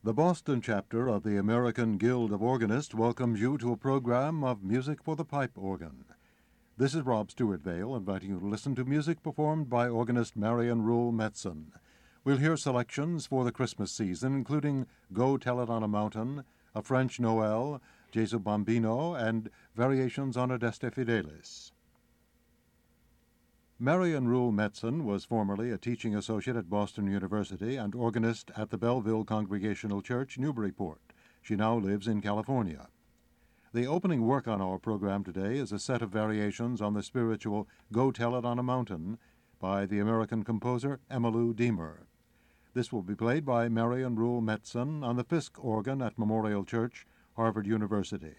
The Boston chapter of the American Guild of Organists welcomes you to a program of music for the pipe organ. This is Rob Stewart Vale inviting you to listen to music performed by organist Marion Rule Metzen. We'll hear selections for the Christmas season, including Go Tell It on a Mountain, A French Noel, Jesu Bambino, and variations on Adeste Fidelis. Marion Rule Metzen was formerly a teaching associate at Boston University and organist at the Belleville Congregational Church, Newburyport. She now lives in California. The opening work on our program today is a set of variations on the spiritual Go Tell It on a Mountain by the American composer Emmylou Deemer. This will be played by Marion Rule Metzen on the Fisk organ at Memorial Church, Harvard University.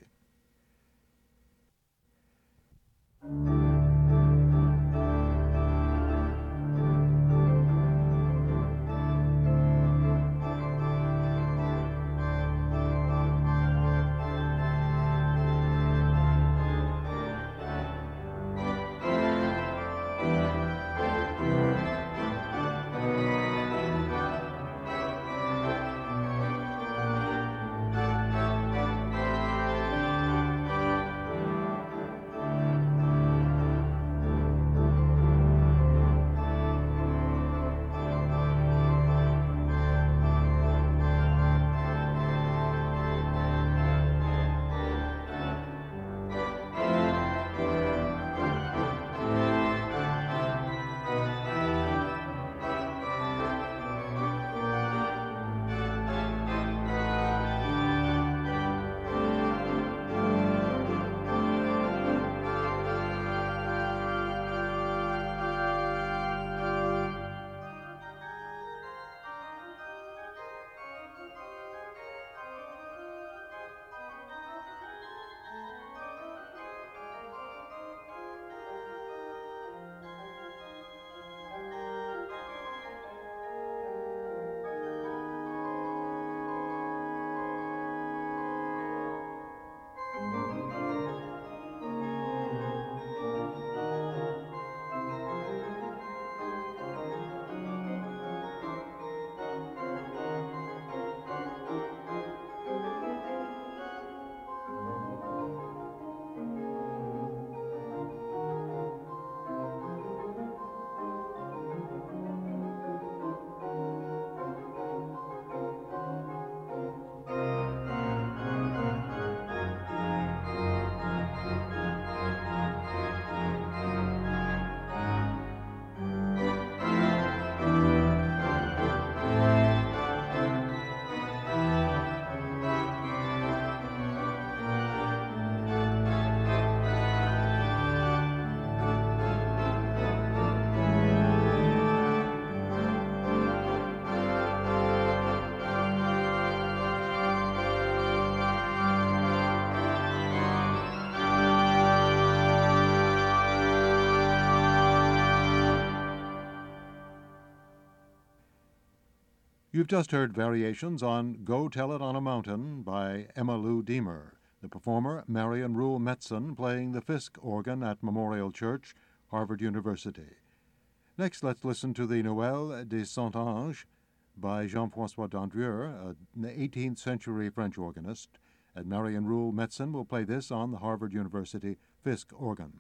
You've just heard variations on Go Tell It on a Mountain by Emmylou Deemer. The performer, Marion Rule Metzen, playing the Fisk organ at Memorial Church, Harvard University. Next, let's listen to the Noël de Saint-Ange by Jean-François Dandrieu, an 18th century French organist, and Marion Rule Metzen will play this on the Harvard University Fisk organ.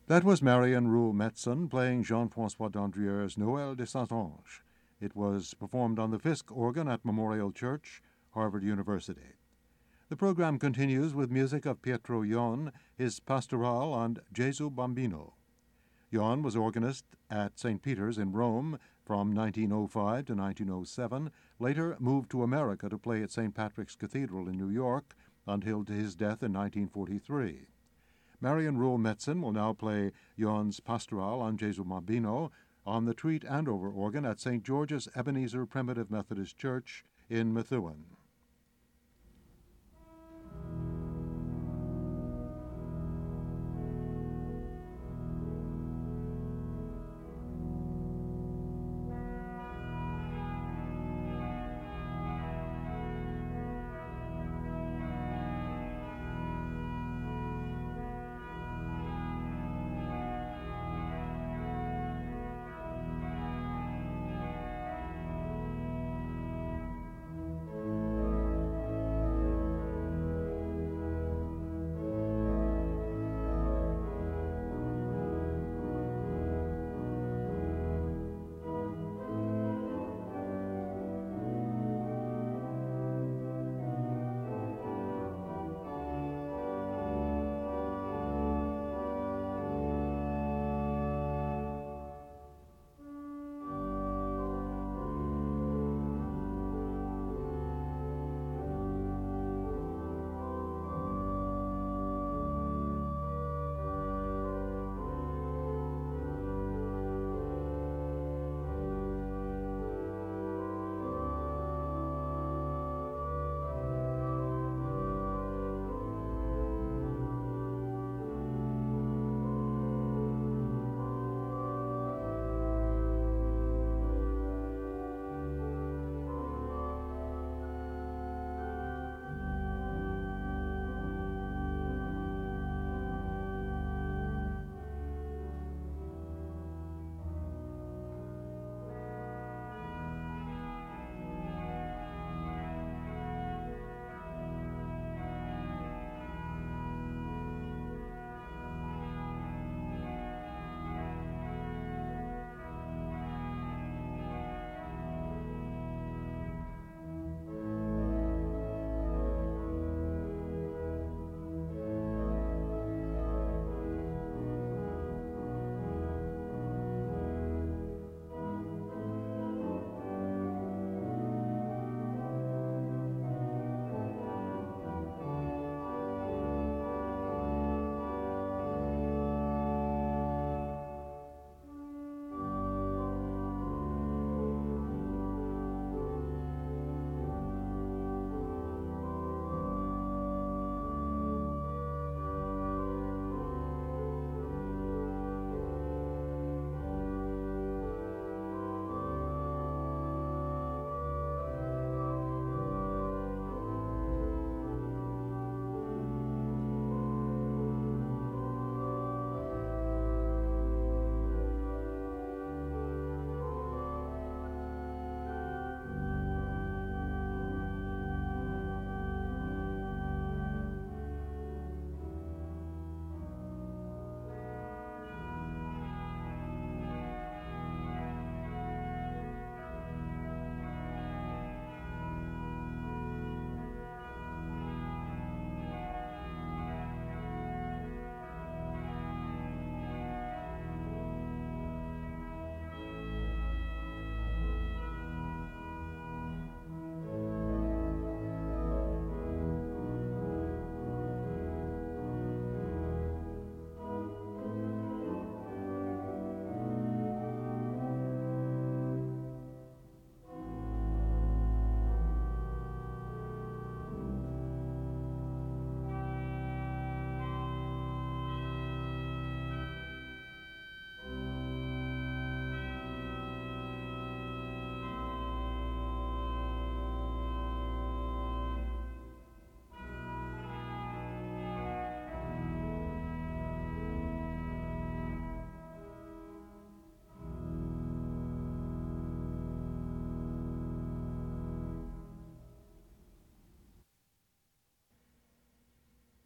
That was Marion Rule Metzen playing Jean-François Dandrier's Noël de Saint-Ange. It was performed on the Fisk organ at Memorial Church, Harvard University. The program continues with music of Pietro Ion, his Pastoral on Gesù Bambino. Ion was organist at St. Peter's in Rome from 1905 to 1907, later moved to America to play at St. Patrick's Cathedral in New York until his death in 1943. Marion Rule Metzen will now play Ion's Pastoral on Gesù Bambino on the Treat Andover organ at St. George's Ebenezer Primitive Methodist Church in Methuen.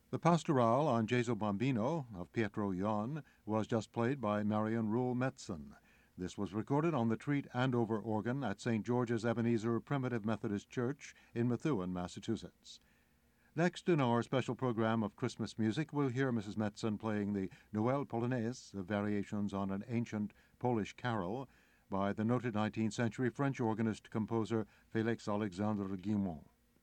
The Pastoral on Gesù Bambino of Pietro Ion was just played by Marion Rule Metzen. This was recorded on the Treat Andover organ at St. George's Ebenezer Primitive Methodist Church in Methuen, Massachusetts. Next in our special program of Christmas music, we'll hear Mrs. Metzen playing the Noël Polonaise, the variations on an ancient Polish carol, by the noted 19th century French organist-composer Félix Alexandre Guilmant.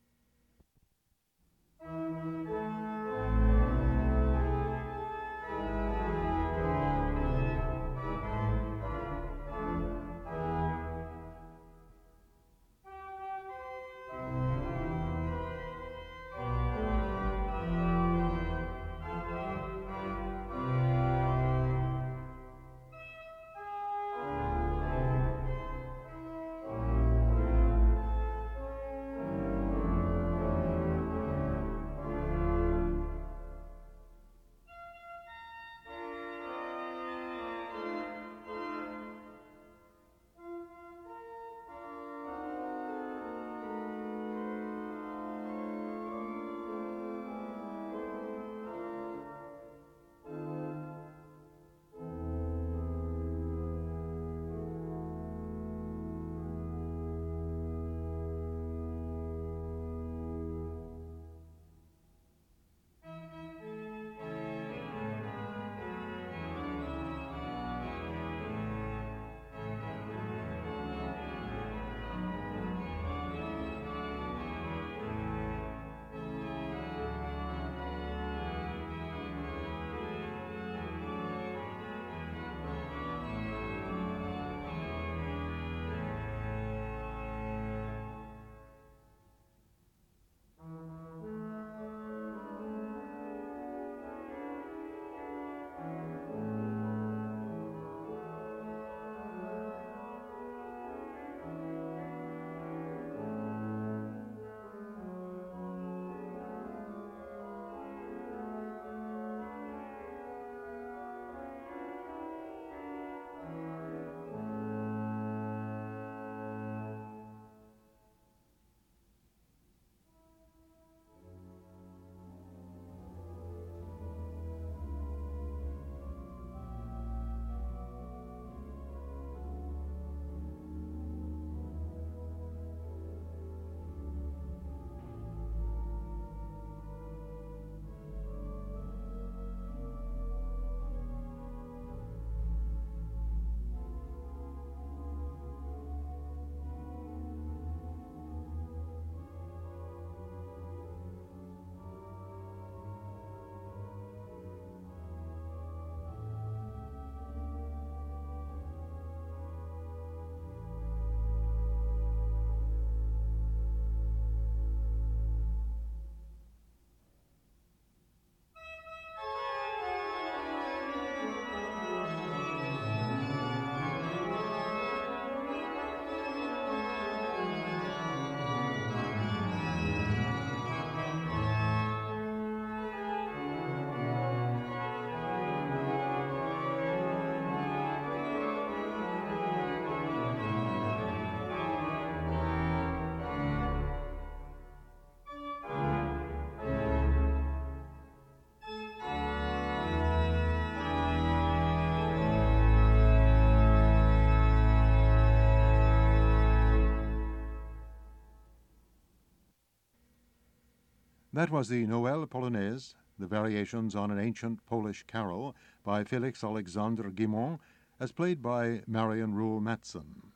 That was the Noël Polonaise, the variations on an ancient Polish carol by Félix Alexandre Guilmant, as played by Marion Rule Metzen.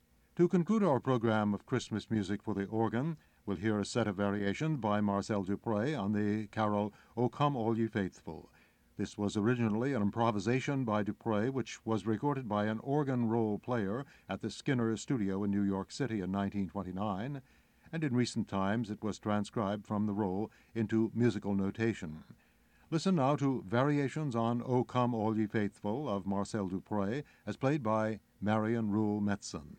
To conclude our program of Christmas music for the organ, we'll hear a set of variations by Marcel Dupré on the carol O Come All Ye Faithful. This was originally an improvisation by Dupré, which was recorded by an organ roll player at the Skinner Studio in New York City in 1929, and in recent times it was transcribed from the roll into musical notation. Listen now to Variations on O Come All Ye Faithful of Marcel Dupré, as played by Marion Rule Metzen.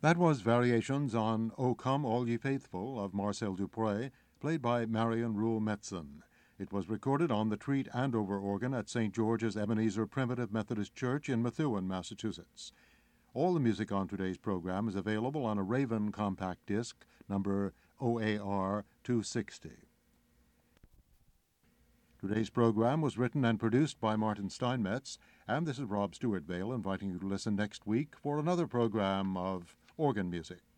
That was Variations on O Come All Ye Faithful of Marcel Dupré, played by Marion Rule Metzen. It was recorded on the Treat Andover organ at St. George's Ebenezer Primitive Methodist Church in Methuen, Massachusetts. All the music on today's program is available on a Raven compact disc, number OAR 260. Today's program was written and produced by Martin Steinmetz, and this is Rob Stewart Vale inviting you to listen next week for another program of organ music.